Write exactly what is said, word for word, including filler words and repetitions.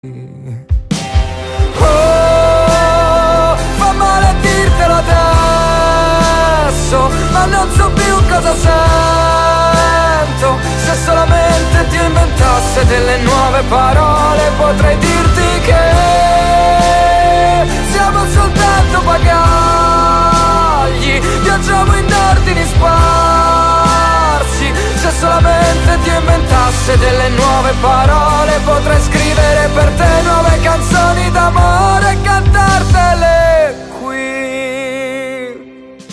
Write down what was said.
Oh, fa male dirtelo adesso, ma non so più cosa sento. Se solamente Dio inventasse delle nuove parole, potrei dirti che siamo soltanto bagagli, viaggiamo in ordini sparsi. Se solamente Dio inventasse delle nuove parole, potrei scrivere per te nuove canzoni d'amore.